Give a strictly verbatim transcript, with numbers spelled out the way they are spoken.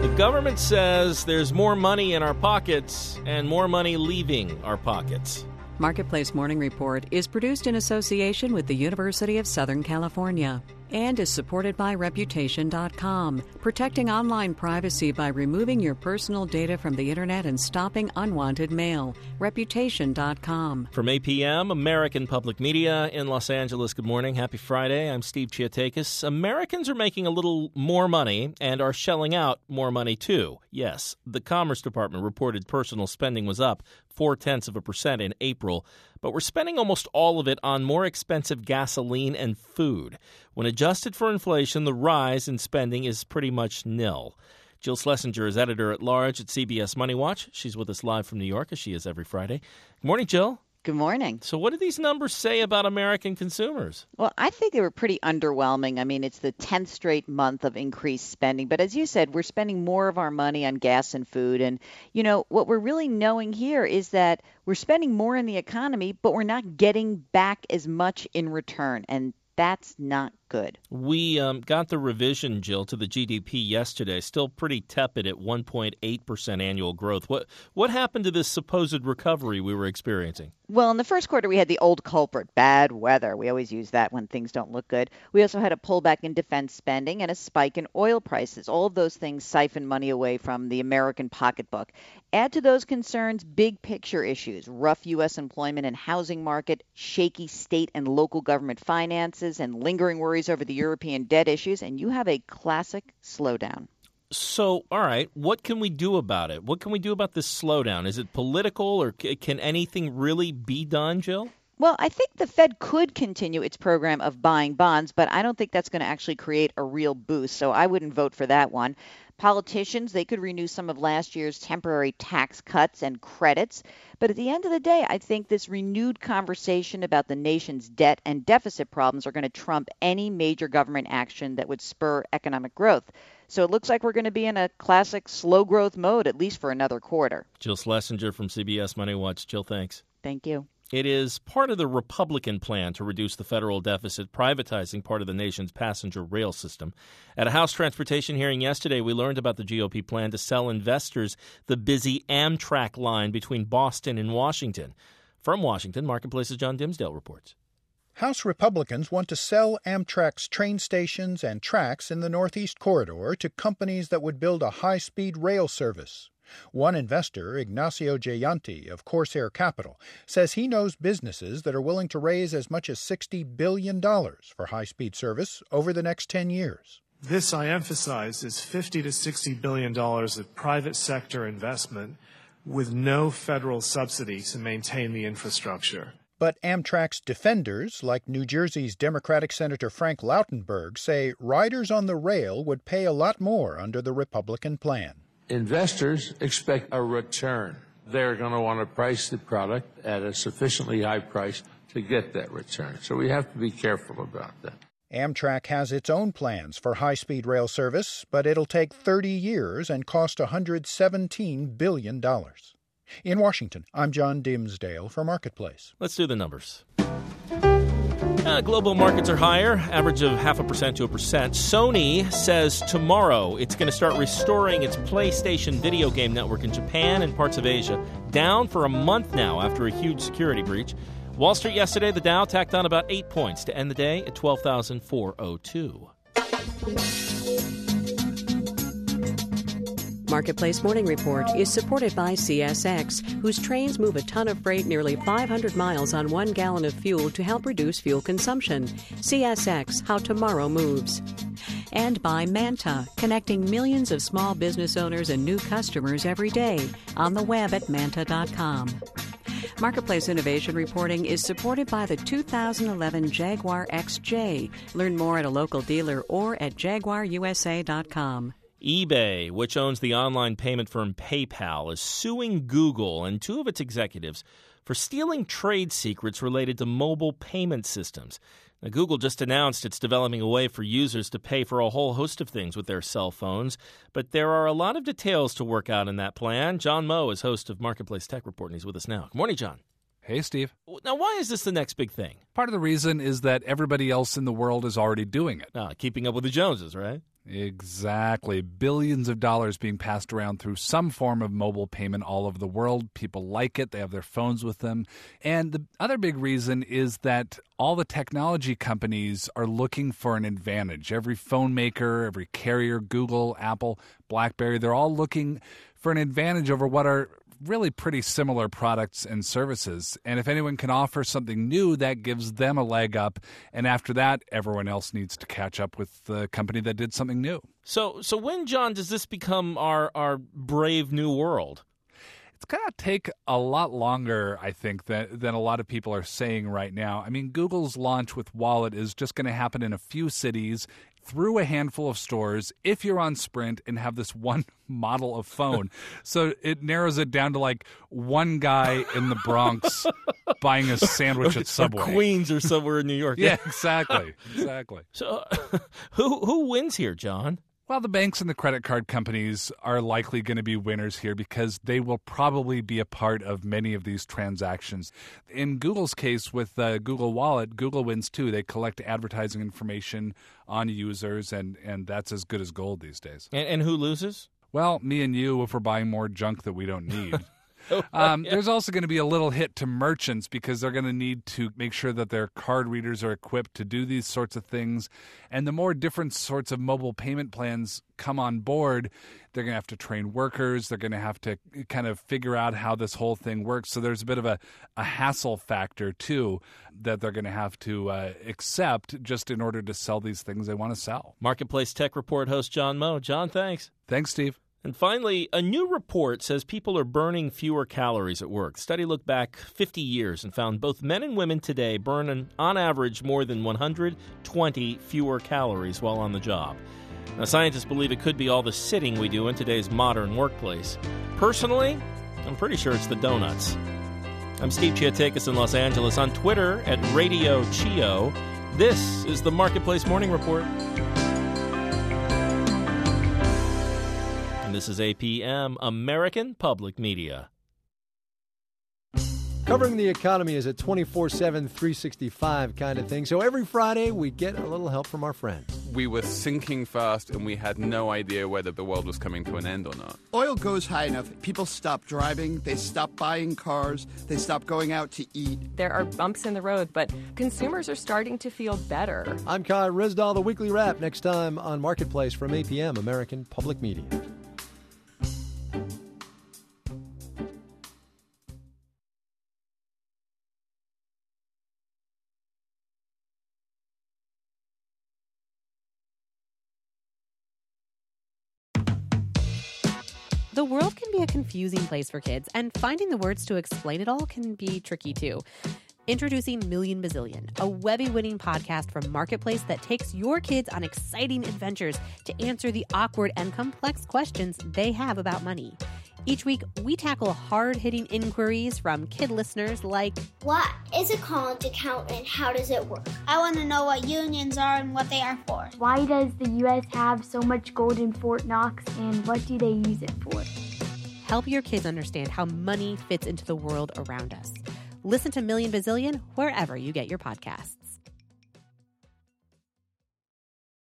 The government says there's more money in our pockets and more money leaving our pockets. Marketplace Morning Report is produced in association with the University of Southern California and is supported by Reputation dot com, protecting online privacy by removing your personal data from the Internet and stopping unwanted mail. Reputation dot com. From A P M, American Public Media in Los Angeles, good morning. Happy Friday. I'm Steve Chiatakis. Americans are making a little more money and are shelling out more money, too. Yes, the Commerce Department reported personal spending was up four-tenths of a percent in April, but we're spending almost all of it on more expensive gasoline and food. When adjusted for inflation, the rise in spending is pretty much nil. Jill Schlesinger is editor-at-large at C B S Money Watch. She's with us live from New York, as she is every Friday. Good morning, Jill. Good morning. So what do these numbers say about American consumers? Well, I think they were pretty underwhelming. I mean, it's the tenth straight month of increased spending. But as you said, we're spending more of our money on gas and food. And, you know, what we're really knowing here is that we're spending more in the economy, but we're not getting back as much in return. And that's not good. We um, got the revision, Jill, to the G D P yesterday. Still pretty tepid at one point eight percent annual growth. What what happened to this supposed recovery we were experiencing? Well, in the first quarter, we had the old culprit, bad weather. We always use that when things don't look good. We also had a pullback in defense spending and a spike in oil prices. All of those things siphon money away from the American pocketbook. Add to those concerns big picture issues, rough U S employment and housing market, shaky state and local government finances, and lingering worries over the European debt issues, and you have a classic slowdown. So, all right, what can we do about it? What can we do about this slowdown? Is it political, or c- can anything really be done, Jill? Well, I think the Fed could continue its program of buying bonds, but I don't think that's going to actually create a real boost, so I wouldn't vote for that one. Politicians, they could renew some of last year's temporary tax cuts and credits. But at the end of the day, I think this renewed conversation about the nation's debt and deficit problems are going to trump any major government action that would spur economic growth. So it looks like we're going to be in a classic slow growth mode, at least for another quarter. Jill Schlesinger from C B S Money Watch. Jill, thanks. Thank you. It is part of the Republican plan to reduce the federal deficit, privatizing part of the nation's passenger rail system. At a House Transportation hearing yesterday, we learned about the G O P plan to sell investors the busy Amtrak line between Boston and Washington. From Washington, Marketplace's John Dimsdale reports. House Republicans want to sell Amtrak's train stations and tracks in the Northeast Corridor to companies that would build a high-speed rail service. One investor, Ignacio Jayanti of Corsair Capital, says he knows businesses that are willing to raise as much as sixty billion dollars for high-speed service over the next ten years. This, I emphasize, is fifty to sixty billion dollars of private sector investment with no federal subsidy to maintain the infrastructure. But Amtrak's defenders, like New Jersey's Democratic Senator Frank Lautenberg, say riders on the rail would pay a lot more under the Republican plan. Investors expect a return. They're going to want to price the product at a sufficiently high price to get that return. So we have to be careful about that. Amtrak has its own plans for high-speed rail service, but it'll take thirty years and cost one hundred seventeen billion dollars. In Washington, I'm John Dimsdale for Marketplace. Let's do the numbers. Uh, global markets are higher, average of half a percent to a percent. Sony says tomorrow it's going to start restoring its PlayStation video game network in Japan and parts of Asia, down for a month now after a huge security breach. Wall Street yesterday, the Dow tacked on about eight points to end the day at twelve thousand four hundred two. Marketplace Morning Report is supported by C S X, whose trains move a ton of freight nearly five hundred miles on one gallon of fuel to help reduce fuel consumption. C S X, how tomorrow moves. And by Manta, connecting millions of small business owners and new customers every day on the web at manta dot com. Marketplace Innovation Reporting is supported by the two thousand eleven Jaguar X J. Learn more at a local dealer or at jaguar u s a dot com. eBay, which owns the online payment firm PayPal, is suing Google and two of its executives for stealing trade secrets related to mobile payment systems. Now, Google just announced it's developing a way for users to pay for a whole host of things with their cell phones, but there are a lot of details to work out in that plan. John Moe is host of Marketplace Tech Report, and he's with us now. Good morning, John. Hey, Steve. Now, why is this the next big thing? Part of the reason is that everybody else in the world is already doing it. Ah, keeping up with the Joneses, right? Exactly. Billions of dollars being passed around through some form of mobile payment all over the world. People like it. They have their phones with them. And the other big reason is that all the technology companies are looking for an advantage. Every phone maker, every carrier, Google, Apple, BlackBerry, they're all looking for an advantage over what are really pretty similar products and services. And if anyone can offer something new, that gives them a leg up. And after that, everyone else needs to catch up with the company that did something new. So so when, John, does this become our, our brave new world? It's going to take a lot longer, I think, than, than a lot of people are saying right now. I mean, Google's launch with Wallet is just going to happen in a few cities through a handful of stores if you're on Sprint and have this one model of phone. So it narrows it down to like one guy in the Bronx buying a sandwich at Subway. Or Queens or somewhere in New York. Yeah, exactly. Exactly. So who who wins here, John? Well, the banks and the credit card companies are likely going to be winners here because they will probably be a part of many of these transactions. In Google's case with uh, Google Wallet, Google wins too. They collect advertising information on users, and, and that's as good as gold these days. And, and who loses? Well, me and you if we're buying more junk that we don't need. Um, there's also going to be a little hit to merchants because they're going to need to make sure that their card readers are equipped to do these sorts of things. And the more different sorts of mobile payment plans come on board, they're going to have to train workers. They're going to have to kind of figure out how this whole thing works. So there's a bit of a, a hassle factor, too, that they're going to have to uh, accept just in order to sell these things they want to sell. Marketplace Tech Report host John Moe. John, thanks. Thanks, Steve. And finally, a new report says people are burning fewer calories at work. The study looked back fifty years and found both men and women today burn, an, on average, more than one hundred twenty fewer calories while on the job. Now, scientists believe it could be all the sitting we do in today's modern workplace. Personally, I'm pretty sure it's the donuts. I'm Steve Chiatakis in Los Angeles. On Twitter at Radio Chio. This is the Marketplace Morning Report. This is A P M, American Public Media. Covering the economy is a twenty-four seven, three sixty-five kind of thing. So every Friday, we get a little help from our friends. We were sinking fast, and we had no idea whether the world was coming to an end or not. Oil goes high enough, people stop driving, they stop buying cars, they stop going out to eat. There are bumps in the road, but consumers are starting to feel better. I'm Kai Rizdal, the Weekly Wrap, next time on Marketplace from A P M, American Public Media. The world can be a confusing place for kids, and finding the words to explain it all can be tricky too. Introducing Million Bazillion, a Webby-winning podcast from Marketplace that takes your kids on exciting adventures to answer the awkward and complex questions they have about money. Each week, we tackle hard-hitting inquiries from kid listeners like, what is a college account and how does it work? I want to know what unions are and what they are for. Why does the U S have so much gold in Fort Knox and what do they use it for? Help your kids understand how money fits into the world around us. Listen to Million Bazillion wherever you get your podcasts.